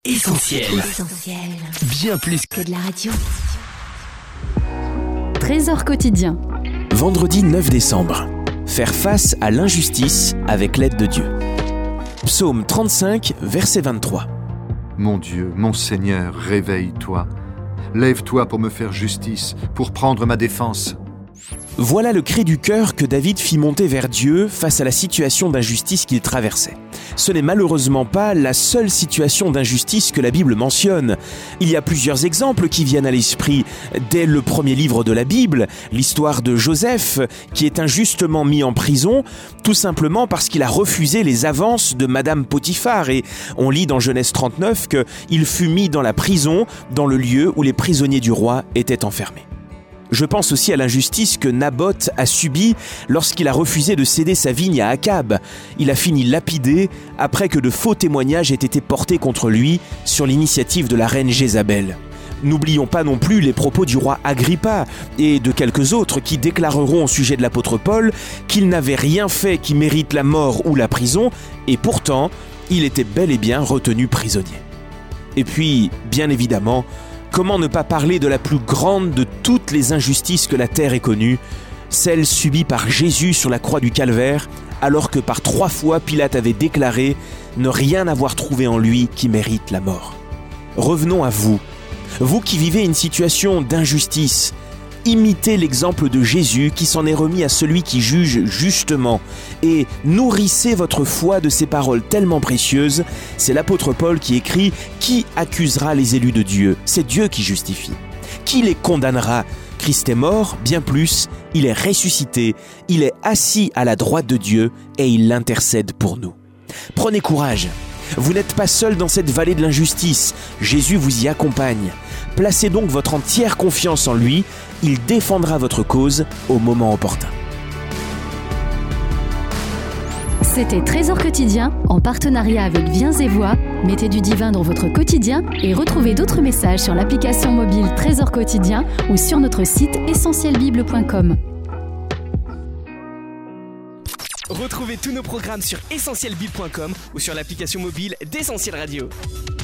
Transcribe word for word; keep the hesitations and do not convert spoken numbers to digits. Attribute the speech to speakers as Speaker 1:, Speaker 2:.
Speaker 1: Essentiel.
Speaker 2: Essentiel.
Speaker 1: Bien plus
Speaker 2: que de la radio.
Speaker 3: Trésor quotidien.
Speaker 1: Vendredi neuf décembre. Faire face à l'injustice avec l'aide de Dieu. Psaume trente-cinq, verset vingt-trois.
Speaker 4: Mon Dieu, mon Seigneur, réveille-toi. Lève-toi pour me faire justice, pour prendre ma défense.
Speaker 1: Voilà le cri du cœur que David fit monter vers Dieu face à la situation d'injustice qu'il traversait. Ce n'est malheureusement pas la seule situation d'injustice que la Bible mentionne. Il y a plusieurs exemples qui viennent à l'esprit. Dès le premier livre de la Bible, l'histoire de Joseph, qui est injustement mis en prison, tout simplement parce qu'il a refusé les avances de Madame Potiphar. Et on lit dans Genèse trente-neuf qu'il fut mis dans la prison, dans le lieu où les prisonniers du roi étaient enfermés. Je pense aussi à l'injustice que Naboth a subie lorsqu'il a refusé de céder sa vigne à Akab. Il a fini lapidé après que de faux témoignages aient été portés contre lui sur l'initiative de la reine Jézabel. N'oublions pas non plus les propos du roi Agrippa et de quelques autres qui déclareront au sujet de l'apôtre Paul qu'il n'avait rien fait qui mérite la mort ou la prison, et pourtant, il était bel et bien retenu prisonnier. Et puis, bien évidemment, comment ne pas parler de la plus grande de toutes les injustices que la terre ait connue, celle subie par Jésus sur la croix du Calvaire, alors que par trois fois Pilate avait déclaré ne rien avoir trouvé en lui qui mérite la mort. Revenons à vous, vous qui vivez une situation d'injustice. Imitez l'exemple de Jésus qui s'en est remis à celui qui juge justement, et nourrissez votre foi de ces paroles tellement précieuses. C'est l'apôtre Paul qui écrit « Qui accusera les élus de Dieu ? C'est Dieu qui justifie. Qui les condamnera ? Christ est mort, bien plus, il est ressuscité, il est assis à la droite de Dieu et il intercède pour nous. » Prenez courage. Vous n'êtes pas seul dans cette vallée de l'injustice. Jésus vous y accompagne. Placez donc votre entière confiance en lui. Il défendra votre cause au moment opportun.
Speaker 3: C'était Trésor quotidien en partenariat avec Viens et Voix. Mettez du divin dans votre quotidien et retrouvez d'autres messages sur l'application mobile Trésor quotidien ou sur notre site essentiel bible point com.
Speaker 5: Retrouvez tous nos programmes sur essentiel bible point com ou sur l'application mobile d'Essentiel Radio.